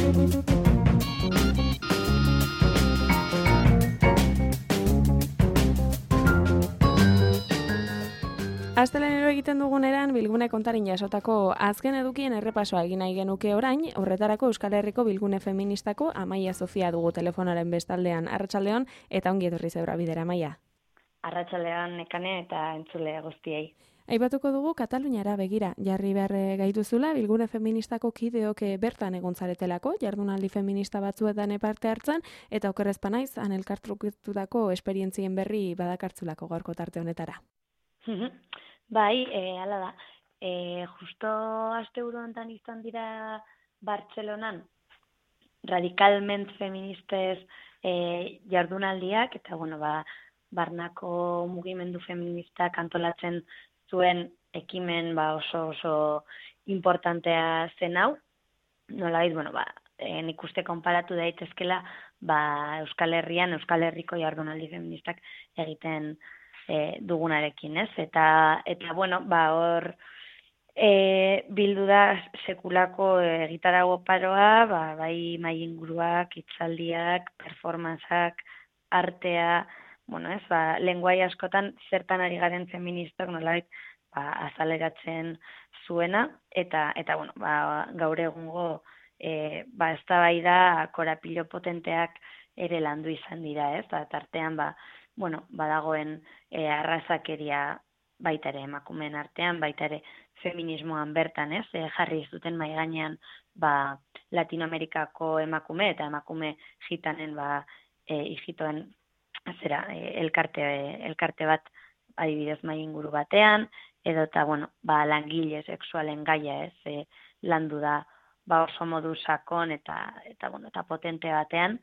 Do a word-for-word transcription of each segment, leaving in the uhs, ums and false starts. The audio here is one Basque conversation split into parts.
Astelenero egiten duguneran Bilgune kontarin jasotako azken edukien errepasoa egin nahi genuke orain, horretarako Euskal Herriko Bilgune feministako Amaia Sofia dugu telefonaren bestaldean. Arratsaldeon eta ongi etorri zeura bidera, Amaia. Arratsaldeon Nekane eta entzule guztiei. Aipatuko dugu Kataluniara begira jarri behar gaituzula Bilgune feministako kideok bertan egon zaretelako, jardunaldi feminista batzuetan parte hartzen eta okerrezpa naiz han elkartrukitutako esperientzien berri badakartzulako gaurko tarte honetara. Bai, e, ala da. E, justo asteburu honetan izan dira Bartzelonan radicalment feministez e, jardunaldiak, eta bueno, ba, barnako mugimendu feministak antolatzen zuen ekimen ba, oso oso importantea zen hau. Nolabait, bueno, ba, e, nik uste konparatu daitezkela ba, Euskal Herrian, Euskal Herriko jardunaldi feministak egiten E, dugunarekin, ez? Eta, eta bueno, ba, hor e, bildu da sekulako egitarago paroa, ba, bai mai inguruak, hitzaldiak, performantzak, artea, bueno, ez? Ba, lenguai askotan zertan ari garen feministak nolabait ba, azaleratzen zuena, eta, eta bueno, ba, gaur egungo e, ba, eztabaida korapilo potenteak ere landu izan dira, ez? Ba, tartean, ba, bueno, badagoen e, arrazakeria baita ere emakumeen artean, baita ere feminismoan bertan, ez? E, jarri zuten mahai gainean ba, Latinoamerikako emakume eta emakume gitanen ba, e, hijitoen zera, e, elkarte, elkarte bat adibidez mai inguru batean, edo eta, bueno, ba, langile sexualen gaia, ez? E, landu da ba, oso modu sakon eta, eta, bueno, eta potente batean.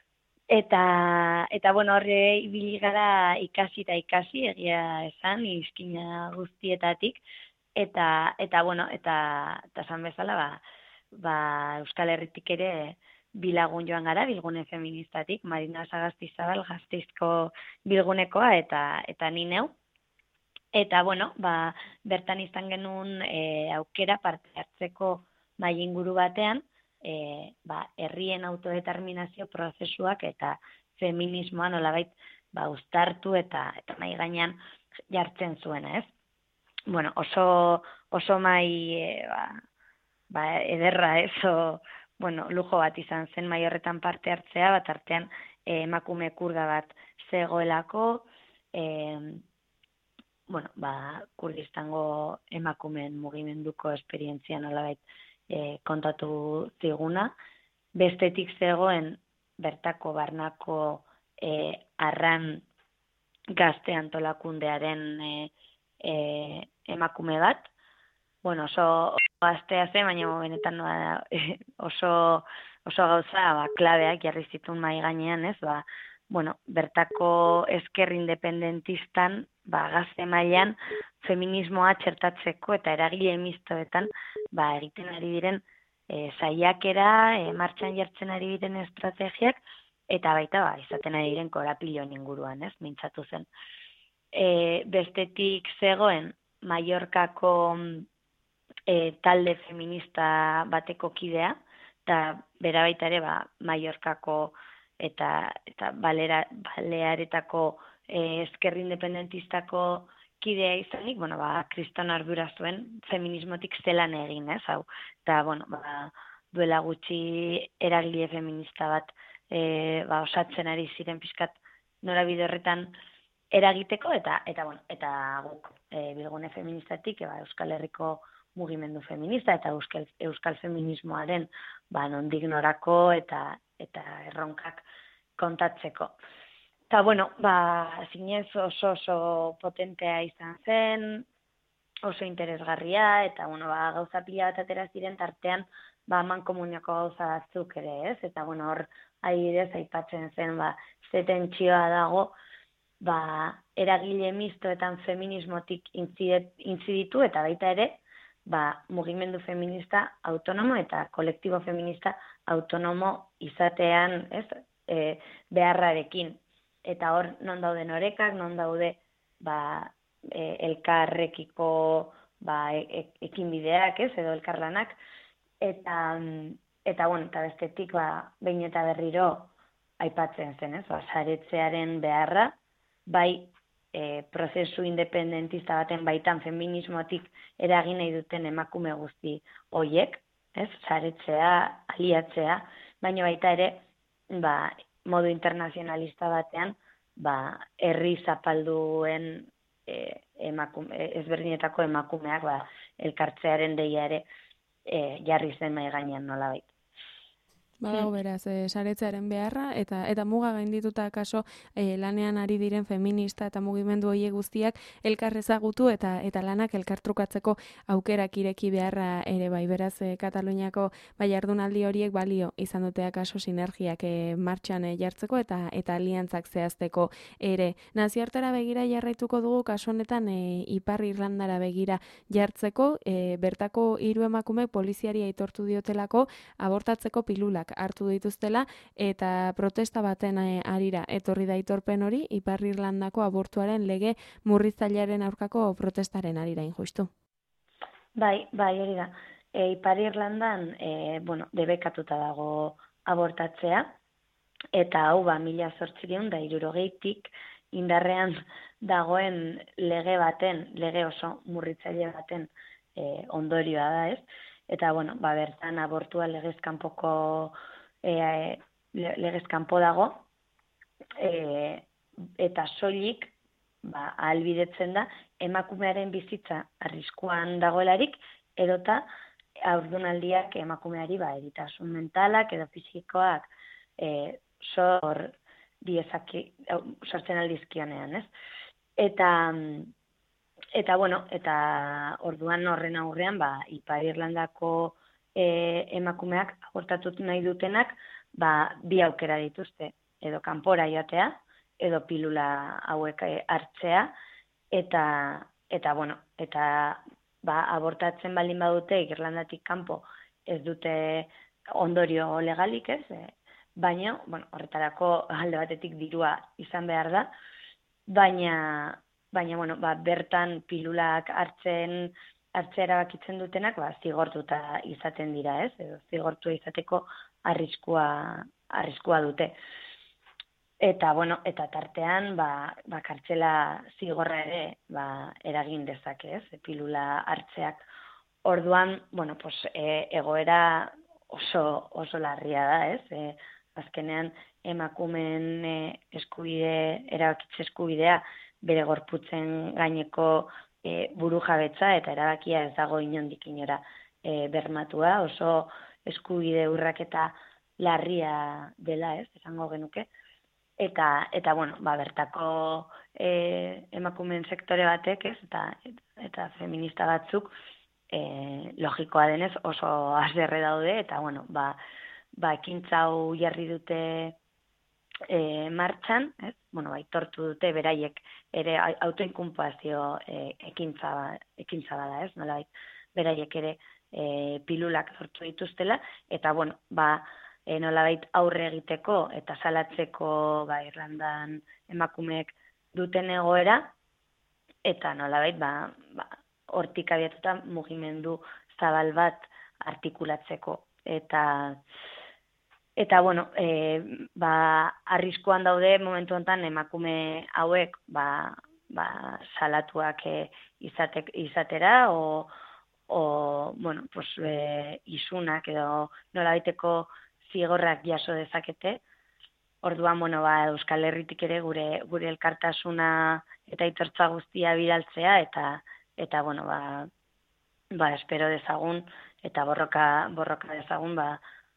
Eta, eta bueno, horre ibili gara ikasi eta ikasi, egia esan, izkina guztietatik, eta, eta bueno, eta, eta esan bezala, ba, ba, Euskal Herritik ere bilagun joan gara, Bilgune feministatik, Marina Sagastizabal Gasteizko bilgunekoa, eta, eta ni neu. Eta, bueno, ba, bertan izan genuen e, aukera parte hartzeko mai inguru batean, E, ba, herrien autodeterminazio prozesuak eta feminismoa nolabait ba, uztartu eta eta mai gainean jartzen zuena, ez? Bueno, oso oso mai e, ba, ba, ederra, ez? O, bueno, lujo bat izan zen mai horretan parte hartzea, bat artean e, emakume kurda bat zegoelako, e, bueno, ba, Kurdistango emakumeen mugimenduko esperientzia nolabait E, kontatu ziguna, bestetik zegoen bertako barnako e, arran gazte antolakundearen e, e, emakume bat, bueno, oso, oso gaztea zen, baina benetan no, e, oso, oso gauza ba, klabeak jarri zituen mai gainean, ez, ba, bueno, bertako esker independentistan, ba, gazte mailan feminismoa txertatzeko eta eragile mistoetan ba, egiten ari diren e, saiakera, e, martxan jartzen ari diren estrategiak, eta baita ba, izaten ari diren korapiloen inguruan, ez, mintzatu zen. E, bestetik zegoen Mallorcako e, talde feminista bateko kidea, eta bera baita ere ba, Mallorcako eta, eta balera, balearetako e, esker independentistako kidea izanik, bueno, ba, kriston ardura zuen feminismotik zelan egin, ez, hau. Eta, bueno, ba, duela gutxi eragile feminista bat e, ba, osatzen ari ziren pixkat norabide horretan eragiteko, eta, eta, bueno, eta guk e, Bilgune feministatik, e, ba, Euskal Herriko mugimendu feminista, eta euskal, euskal feminismoaren ba, nondik norako eta, eta erronkak kontatzeko. Eta, bueno, ba, zinez oso oso potentea izan zen, oso interesgarria, eta, bueno, ba, gauza pila bat atera ziren tartean, ba, mankomuniako gauza batzuk ere, ez? Eta, bueno, hor, adibidez, aipatzen zen, ba, ze tentsioa dago, ba, eragile mistoetan feminismotik intziditu, eta baita ere, ba, mugimendu feminista autonomo eta kolektibo feminista autonomo izatean, ez? E, beharrarekin. Eta hor, non daude norekak, non daude ba, e, elkarrekiko ba, e, e, ekinbideak, ez, edo elkarlanak, eta, eta, bueno, eta bestetik, ba, behin eta berriro aipatzen zen, ez? Ba, saretzearen beharra, bai, e, prozesu independentista baten baitan feminismotik eragin nahi duten emakume guzti hoiek, ez? Saretzea, aliatzea, baina baita ere, ba, modu internazionalista batean, ba, herri zapalduen e, emakume, ezberdinetako emakumeak, ba, elkartzearen deia ere e, jarri zen mai gainean nolabait. Badago beraz, e, saretzearen beharra, eta eta muga gaindituta kaso e, lanean ari diren feminista eta mugimendu hoiek guztiak elkar ezagutu eta eta lanak elkartrukatzeko aukerak ireki beharra ere bai. Beraz, e, Kataluniako bai jardunaldi horiek balio izan dute kaso sinergiak e, martxan e, jartzeko eta eta aliantzak zehazteko ere. Nazioartera begira jarraituko dugu kaso honetan e, Ipar Irlandara begira jartzeko, e, bertako hiru emakume poliziari aitortu diotelako abortatzeko pilulak hartu dituztela eta protesta baten arira etorri da aitorpen hori Ipar Irlandako abortuaren lege murriztailearen aurkako protestaren arira injustu. Bai, bai, hori da. E, Ipar Irlandan, e, bueno, debekatuta dago abortatzea, eta hau ba, mila zortzireun da hirurogeitik indarrean dagoen lege baten, lege oso murritzaile baten e, ondorioa da, ez? Eta, bueno, ba, bertan abortua legezkanpoko e, legezkanpo dago, e, eta soilik ba, ahalbidetzen da emakumearen bizitza arriskuan dagoelarik, edota haurdunaldiak emakumeari ba, eritasun mentalak edo fisikoak e, sor diezaki, sortzen aldizkionean, ez? Eta... Eta, bueno, eta orduan horren aurrean, ba, Ipar Irlandako e, emakumeak abortatut nahi dutenak, ba, bi aukera dituzte, edo kanpora joatea, edo pilula hauek hartzea, eta, eta bueno, eta ba, abortatzen baldin badute Irlandatik kanpo ez dute ondorio legalik, ez? E, baina, bueno, horretarako alde batetik dirua izan behar da, baina... Baina, bueno, ba, bertan pilulak hartzen, hartzea erabakitzen dutenak, ba, zigortuta izaten dira, ez? Edo zigortua izateko arriskua, arriskua dute. Eta, bueno, eta tartean, ba, ba kartzela zigorra ere, ba, eragin dezake, ez? E, pilula hartzeak. Orduan, bueno, pues, e, egoera oso, oso larria da, ez? E, azkenean, emakumeen e, eskubide, erabakitze eskubidea, bere gorputzen gaineko e, burujabetza eta erabakia ez dago inondik inora e, bermatua, oso eskubide urraketa larria dela, ez, esango genuke. Eta, eta bueno, ba, bertako e, emakumeen sektore batek, ez, eta, eta feminista batzuk, e, logikoa denez oso haserre daude, eta, bueno, ba, ba ekintza hau jarri dute E, martxan, ez? Bueno, bai, tortu dute beraiek ere autoinkulpazio e, ekintza, ekintza bada, ez? Nola bai, beraiek ere e, pilulak sortu dituztela, eta, bueno, ba, e, nola bai, aurre egiteko eta salatzeko ba, Irlandan emakumeek duten egoera, eta nola bai, ba, ba, hortik abiatuta mugimendu zabal bat artikulatzeko, eta... Eta, bueno, e, ba, arriskuan daude momentu honetan emakume hauek ba, ba, salatuak e, izatek, izatera, o, o bueno, pues, e, isunak edo nolabaiteko zigorrak jaso dezakete. Orduan, bueno, ba, Euskal Herritik ere gure gure elkartasuna eta aitortza guztia bidaltzea, eta, eta bueno, ba, ba, espero dezagun, eta borroka, borroka dezagun, ba,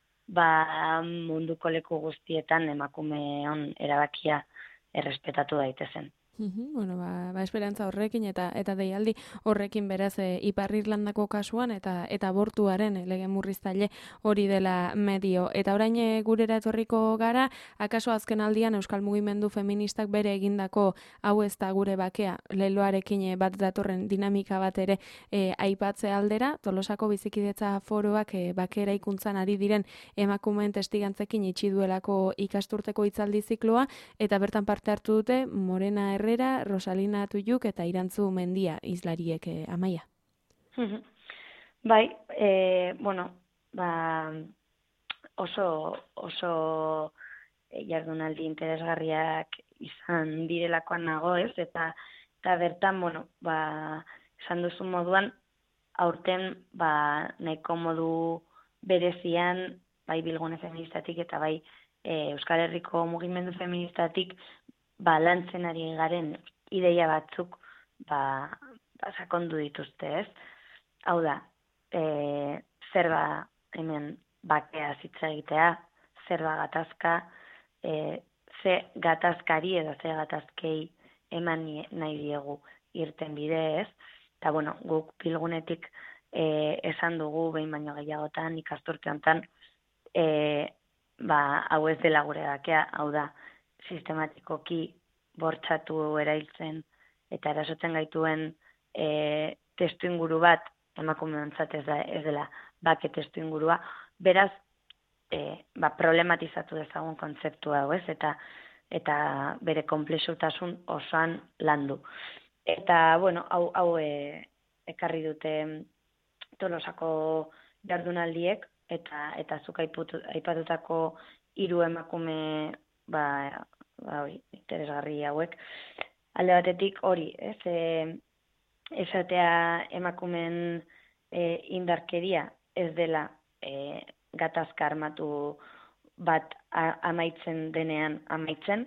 ba munduko leku guztietan emakumeon erabakia errespetatu daitezen. Bueno, ba, ba esperantza horrekin eta eta deialdi horrekin beraz e, Ipar Irlandako kasuan eta eta abortuaren e, lege murriztaile hori dela medio. Eta orain e, gurera etorriko gara, akaso azken aldian Euskal Mugimendu Feministak bere egindako hau ez da gure bakea leloarekin e, bat datorren dinamika bat ere e, aipatze aldera, Tolosako bizikidetza foroak e, bakera ikuntzan ari diren emakumeen testigantzekin itxi duelako ikasturteko hitzaldi zikloa, eta bertan parte hartu dute Morena Herrera, Rosalina Tuyuk eta Irantzu Mendia izlariek eh, Amaia. Bai, e, bueno, ba, oso, oso jardunaldi interesgarriak izan direlakoan nago, ez? Eta, eta bertan, bueno, ba, esan duzu moduan, aurten ba, nahiko modu berezian, bai Bilgune Feministatik eta bai e, Euskal Herriko Mugimendu Feministatik ba, lantzen ari garen ideia batzuk ba, ba, sakondu dituzte, ez? Hau da, e, zer ba hemen bakea zitza egitea, zer ba gatazka, e, ze gatazkari edo ze gatazkei eman nahi diegu irten bide, ez? Eta, bueno, guk Bilgunetik e, esan dugu behin baino gehiagotan, ikasturte honetan, e, ba, hau ez dela gure bakea, hau da, sistematikoki bortxatu erailtzen eta erasotzen gaituen e, testu inguru bat, emakumeontzat ez, da, ez dela bake testu ingurua, beraz, e, ba, problematizatu dezagun kontzeptu hau, ez? Eta, eta bere konplexutasun osoan landu. Eta, bueno, hau, hau e, ekarri dute Tolosako jardunaldiek, eta eta zuk aipatutako hiru emakume ba, ba, hori, interesgarri hauek. Alde batetik hori, ez, e, esatea emakumen e, indarkeria ez dela e, gatazka armatu bat a, amaitzen denean amaitzen,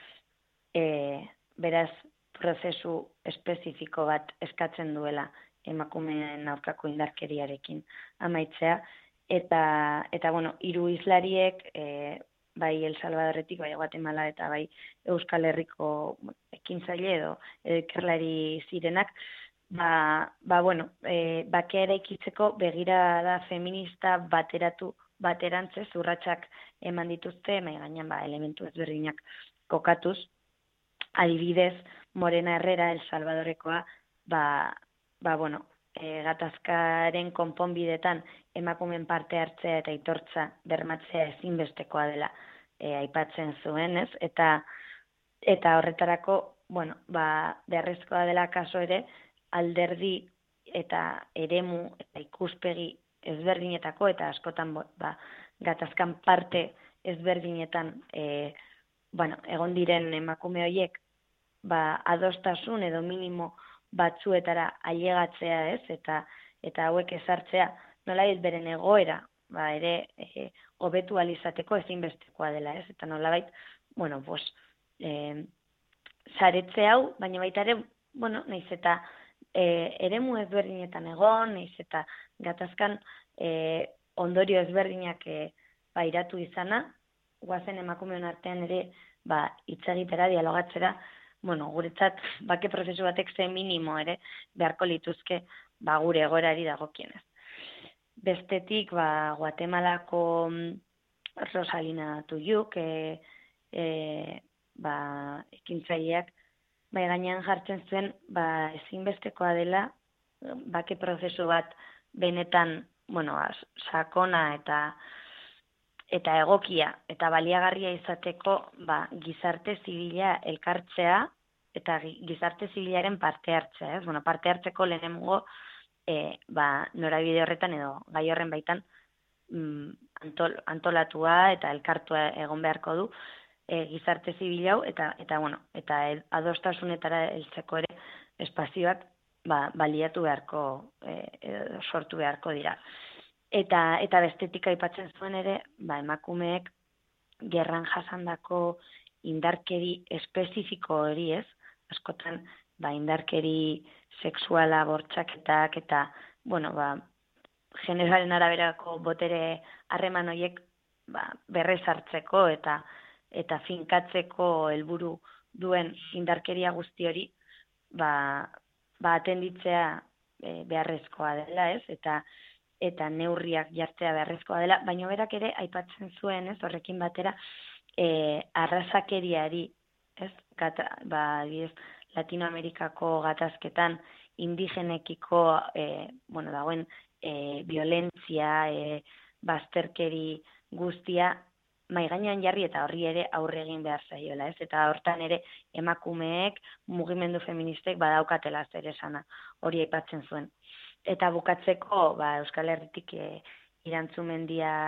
e, beraz, prozesu espezifiko bat eskatzen duela emakumeen aurkako indarkeriarekin amaitzea. Eta, eta bueno, hiru islariek, e, bai El Salvadorretik, bai Guatemala eta bai Euskal Herriko ekintzaile edo ikerlari zirenak, ba, ba bueno, e, bakea eraikitzeko begirada feminista bateratu baterantzez urratsak eman dituzte, mai gainean ba, elementu ezberdinak kokatuz. Adibidez, Morena Herrera, El Salvadorekoa, ba, ba bueno, e, gatazkaren konponbidetan emakumen parte hartzea eta aitortza bermatzea ezinbestekoa dela e, aipatzen zuen, ez? Eta, eta horretarako, bueno, ba, beharrezkoa dela kaso ere, alderdi eta eremu eta ikuspegi ezberdinetako eta askotan ba, gatazkan parte ezberdinetan e, bueno, egon diren emakume horiek ba, adostasun edo minimo batzuetara ailegatzea, ez? Eta eta hauek ezartzea nolabait beren egoera, ba ere eh hobetu ahal izateko ezinbestekoa dela, ez? Eta nolabait, bueno, pues eh saretze hau, baina baita ere, bueno, naiz eta eh eremu ezberdinetan egon, naiz eta gatazkan eh ondorio ezberdinak eh pairatu izana, goazen emakumeon artean ere ba hitz egitera, dialogatzera, bueno, guretzat bake prozesu batek ze minimo ere beharko lituzke ba gure egoerari dagokienez. Bestetik ba Guatemalako Rosalina Tuyuk e, e, ba ekintzaileak bai gainean jartzen zuen ba ezinbestekoa dela bake prozesu bat benetan, bueno, sakona eta eta egokia eta baliagarria izateko ba, gizarte zibila elkartzea eta gizarte zibilaren parte hartzea. Ez? Bueno, parte hartzeko lehenengo e, ba, norabide horretan edo gai horren baitan mm, antol, antolatua eta elkartua egon beharko du e, gizarte zibil hau eta, eta, bueno, eta adostasunetara heltzeko ere espazioak ba, baliatu beharko, e, edo sortu beharko dira. Eta eta bestetik aipatzen zuen ere, ba emakumeek gerran jasandako indarkeri espezifiko hori, ez? Askotan ba indarkeri sexuala, bortxaketak eta bueno, ba generalen araberako botere harreman horiek ba berrezartzeko eta eta finkatzeko helburu duen indarkeria guzti hori ba ba atenditzea e, beharrezkoa dela, ez? Eta eta neurriak jartzea beharrezkoa dela, baina berak ere aipatzen zuen, ez, horrekin batera, e, arrazakeriari, ez, gata, ba, ez, Latinoamerikako gatazketan indigenekiko, e, bueno, dagoen, e, violentzia, e, bazterkeri guztia, mai gainean jarri eta horri ere aurre egin behar zaiola, ez, eta hortan ere emakumeek, mugimendu feministek badaukatela zer esana, hori aipatzen zuen. Eta bukatzeko, ba, Euskal Herritik e, Irantzu Mendia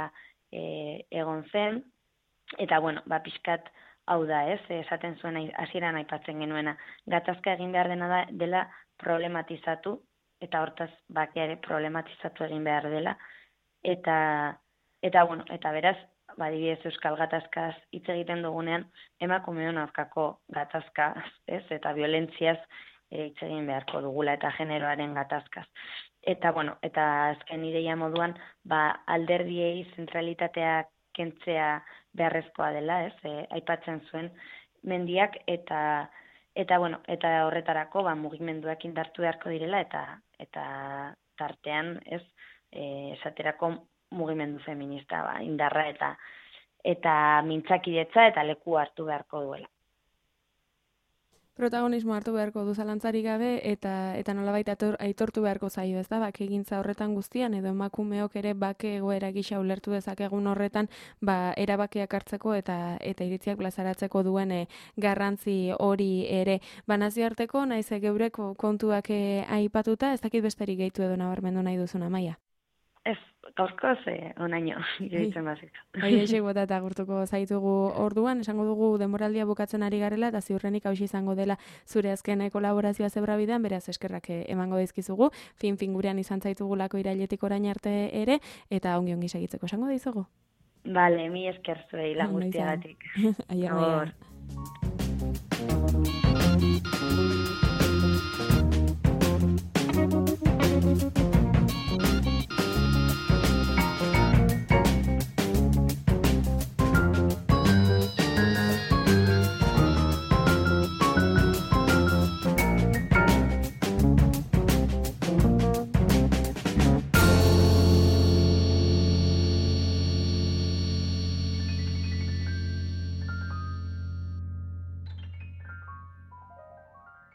e, egon zen, eta bueno, ba, pixkat hau da, ez, esaten zuen hasieran aipatzen genuena, gatazka egin behar dena da, dela problematizatu, eta hortaz bakeare problematizatu egin behar dela, eta, eta bueno, eta beraz, badibidez euskal gatazkaz hitz egiten dugunean, emakumeon aurkako gatazkaz, ez, eta violentziaz hitz egin beharko dugula, eta generoaren gatazkaz. Eta, bueno, eta azken ideia moduan, ba, alderdiei zentralitatea kentzea beharrezkoa dela, ez, e, aipatzen zuen mendiak, eta, eta, bueno, eta horretarako, ba, mugimenduak indartu beharko direla, eta, eta tartean, ez, e, esaterako mugimendu feminista, ba, indarra eta eta mintzakidetza eta leku hartu beharko duela. Protagonismo hartu beharko du zalantzarik gabe eta eta nolabait aitortu beharko zaio, ez da? Bakegintza horretan guztian edo emakumeok ere bake egoera gisa ulertu dezakegun horretan, ba erabakiak hartzeko eta eta iritziak plazaratzeko duen e, garrantzi hori ere. Ba nazioarteko naiz geurek kontuak e, aipatuta, ez dakit besterik gehitu edo nabarmendu nahi duzuna, Maia. Ez, gaurko ze onaino, iruditzen bazik. Bai, esek bota eta gurtuko zaitugu orduan, esango dugu denboraldia bukatzen ari garela, eta ziurrenik hausi izango dela zure azken kolaborazioa zebrabidean, beraz eskerrak emango dizkizugu, fin-fin gurean izan zaitugulako irailetik orain arte ere, eta ongi-ongi segitzeko esango dizugu. Bale, mi esker zuei lan guztiagatik. Aia, Maia.